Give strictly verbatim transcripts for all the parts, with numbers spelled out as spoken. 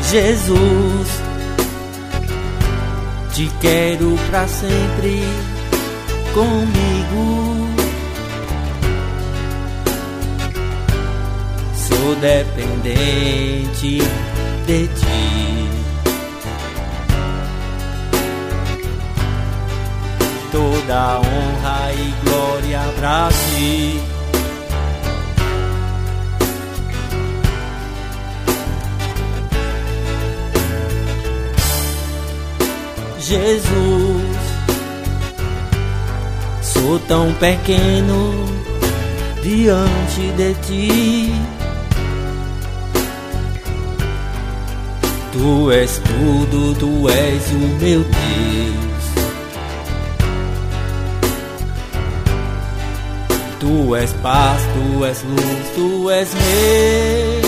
Jesus, te quero pra sempre comigo. Sou dependente de ti. Toda honra e glória pra ti. Jesus, sou tão pequeno diante de ti. Tu és tudo, tu és o meu Deus. Tu és paz, tu és luz, tu és rei.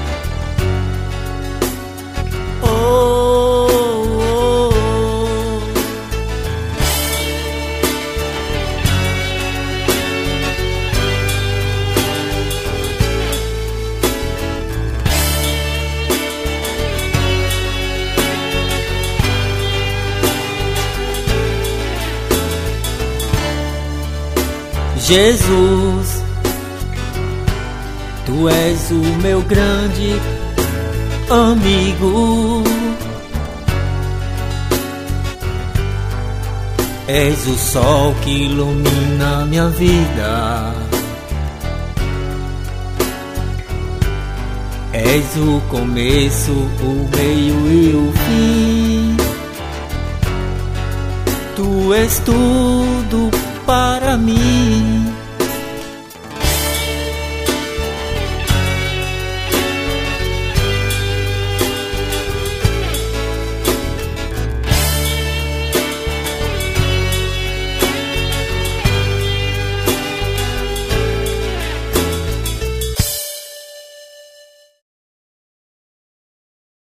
Jesus, tu és o meu grande amigo. És o sol que ilumina minha vida. És o começo, o meio e o fim. Tu és tudo para mim.